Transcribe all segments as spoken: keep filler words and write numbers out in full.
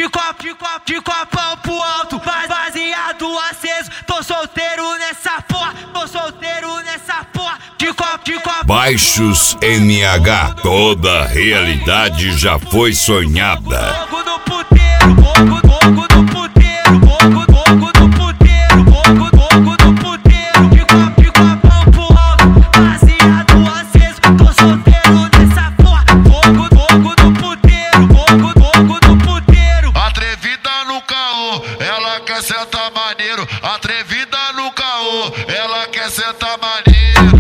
de copo, de copo, de copão pro alto, baseado aceso. Tô solteiro nessa porra, tô solteiro nessa porra. De copo, de copo. Baixos N H, toda realidade já foi sonhada. Fogo do puteiro, fogo, fogo do puteiro, fogo, fogo do puteiro, fogo, fogo do puteiro. De copo, de copão pro alto, baseado aceso. Tô solteiro nessa porra, fogo, fogo do puteiro, fogo, fogo do puteiro. Atrevida no caô, ela quer sentar maneiro. Atrevida no caô, ela quer sentar maneiro.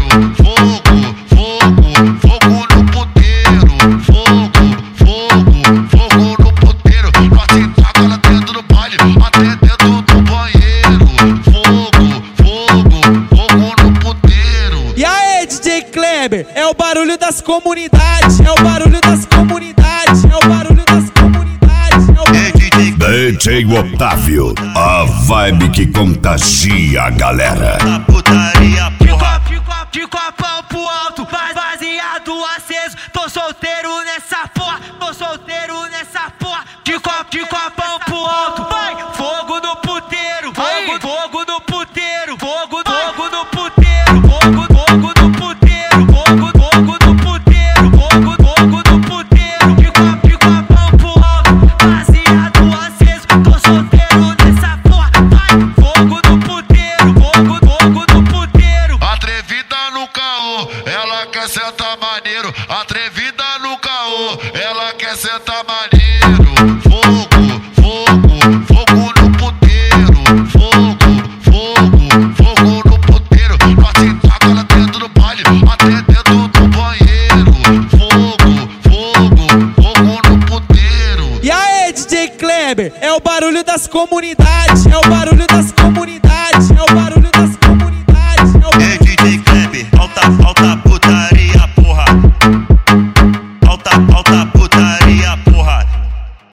Fogo, fogo, fogo no puteiro. Fogo, fogo, fogo no puteiro. Nós se taca lá dentro do baile, até dentro do banheiro. Fogo, fogo, fogo no puteiro. E aí, D J Kleber, é o barulho das comunidades, é o barulho das comunidades, é o barulho das comunidades, é o barulho... D J Otávio, a vibe que contagia a galera. De copo, de copo, de copão pro alto, baseado aceso. Tô solteiro nessa porra, tô solteiro nessa porra. De copo, de copão pro alto, vai. Fogo do puteiro, fogo, fogo do puteiro, fogo, fogo do puteiro, fogo, fogo do puteiro, fogo, fogo do puteiro, fogo, fogo do puteiro. De copo, de copão pro alto, baseado aceso. Tô solteiro nessa porra, vai. Fogo do puteiro, fogo, fogo do puteiro. Atrevida no caô, ela quer sentar maneiro. Atrevida no caô, ela quer sentar maneiro. Fogo, fogo, fogo no puteiro. Fogo, fogo, fogo no puteiro. Nós se taca lá dentro do baile, até dentro do banheiro. Fogo, fogo, fogo no puteiro. E aí, D J Kleber, é o barulho das comunidades, é o barulho